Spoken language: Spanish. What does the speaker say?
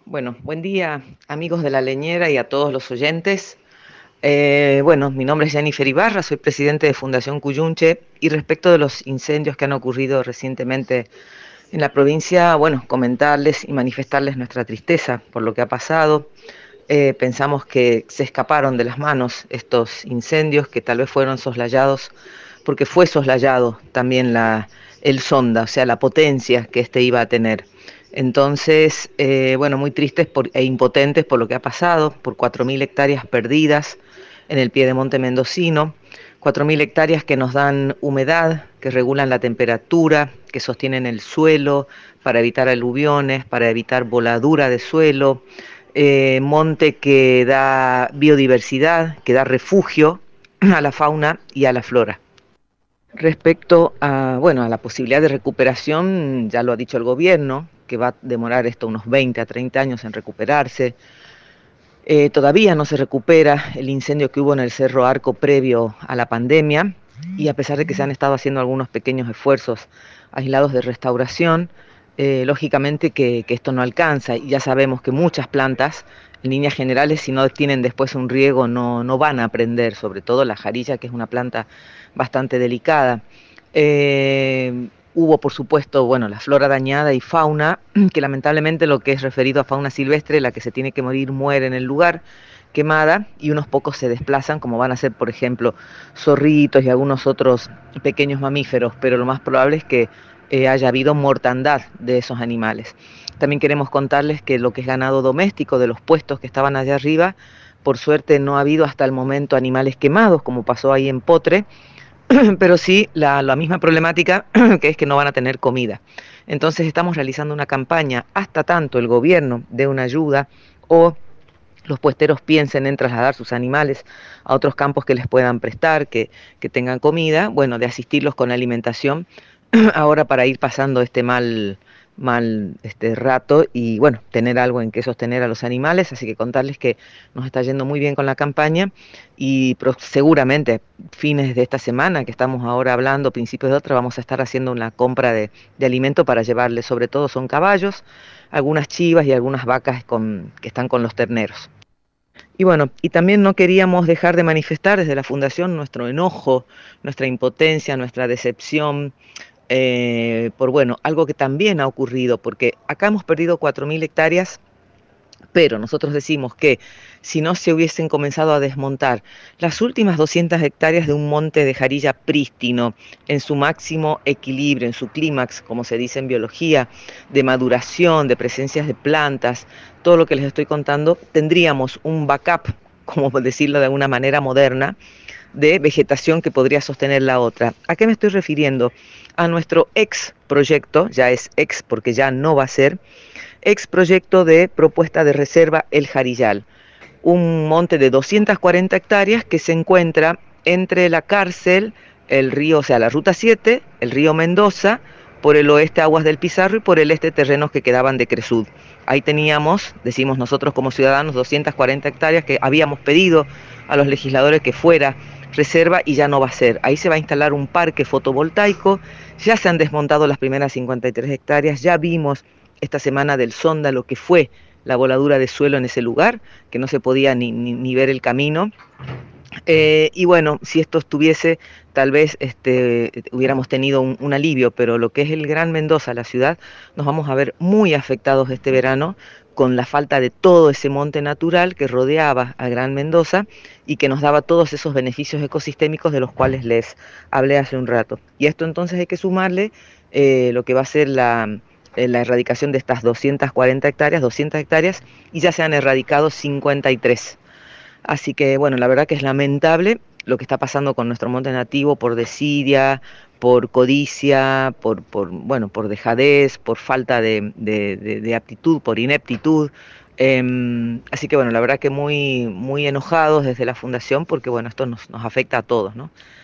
Bueno, buen día, amigos de La Leñera y a todos los oyentes. Mi nombre es Jennifer Ibarra, soy presidente de Fundación Cuyunche y respecto de los incendios que han ocurrido recientemente en la provincia, bueno, comentarles y manifestarles nuestra tristeza por lo que ha pasado. Pensamos que se escaparon de las manos estos incendios que tal vez fueron soslayados, porque fue soslayado también el sonda, o sea, la potencia que éste iba a tener. Entonces, muy tristes e impotentes por lo que ha pasado, por 4.000 hectáreas perdidas en el piedemonte mendocino, 4.000 hectáreas que nos dan humedad, que regulan la temperatura, que sostienen el suelo para evitar aluviones, para evitar voladura de suelo, monte que da biodiversidad, que da refugio a la fauna y a la flora. Respecto a la posibilidad de recuperación, ya lo ha dicho el gobierno, que va a demorar esto unos 20 a 30 años en recuperarse. Todavía no se recupera el incendio que hubo en el Cerro Arco previo a la pandemia, y a pesar de que se han estado haciendo algunos pequeños esfuerzos aislados de restauración, lógicamente que esto no alcanza, y ya sabemos que muchas plantas, en líneas generales, si no tienen después un riego, no van a aprender, sobre todo la jarilla, que es una planta bastante delicada. Hubo, por supuesto, la flora dañada y fauna, que lamentablemente lo que es referido a fauna silvestre, la que se tiene que morir, muere en el lugar, quemada, y unos pocos se desplazan, como van a ser, por ejemplo, zorritos y algunos otros pequeños mamíferos, pero lo más probable es que haya habido mortandad de esos animales. También queremos contarles que lo que es ganado doméstico de los puestos que estaban allá arriba, por suerte no ha habido hasta el momento animales quemados, como pasó ahí en Potre, pero sí la misma problemática, que es que no van a tener comida. Entonces estamos realizando una campaña hasta tanto el gobierno dé una ayuda o los puesteros piensen en trasladar sus animales a otros campos que les puedan prestar, que tengan comida, de asistirlos con alimentación ahora para ir pasando este mal este rato y tener algo en que sostener a los animales. Así que contarles que nos está yendo muy bien con la campaña y seguramente fines de esta semana que estamos ahora hablando, principios de otra, vamos a estar haciendo una compra de alimento para llevarles. Sobre todo son caballos, algunas chivas y algunas vacas que están con los terneros. Y también no queríamos dejar de manifestar desde la Fundación nuestro enojo, nuestra impotencia, nuestra decepción por algo que también ha ocurrido, porque acá hemos perdido 4.000 hectáreas, pero nosotros decimos que si no se hubiesen comenzado a desmontar las últimas 200 hectáreas de un monte de jarilla prístino, en su máximo equilibrio, en su clímax, como se dice en biología, de maduración, de presencias de plantas, todo lo que les estoy contando, tendríamos un backup, como decirlo de alguna manera moderna, de vegetación que podría sostener la otra. ¿A qué me estoy refiriendo? A nuestro ex proyecto, ya es ex porque ya no va a ser, ex proyecto de propuesta de reserva El Jarillal, un monte de 240 hectáreas que se encuentra entre la cárcel, el río, o sea, la ruta 7, el río Mendoza, por el oeste Aguas del Pizarro y por el este terrenos que quedaban de Cresud. Ahí teníamos, decimos nosotros como ciudadanos, 240 hectáreas que habíamos pedido a los legisladores que fuera reserva y ya no va a ser. Ahí se va a instalar un parque fotovoltaico, ya se han desmontado las primeras 53 hectáreas, ya vimos esta semana del sonda lo que fue la voladura de suelo en ese lugar, que no se podía ni ver el camino. Si esto estuviese, tal vez hubiéramos tenido un alivio, pero lo que es el Gran Mendoza, la ciudad, nos vamos a ver muy afectados este verano con la falta de todo ese monte natural que rodeaba a Gran Mendoza y que nos daba todos esos beneficios ecosistémicos de los cuales les hablé hace un rato. Y esto entonces hay que sumarle lo que va a ser la erradicación de estas 240 hectáreas, y ya se han erradicado 53. Así que la verdad que es lamentable lo que está pasando con nuestro monte nativo por desidia, por codicia, por dejadez, por falta de aptitud, por ineptitud. Así que la verdad que muy enojados desde la Fundación porque esto nos afecta a todos, ¿no?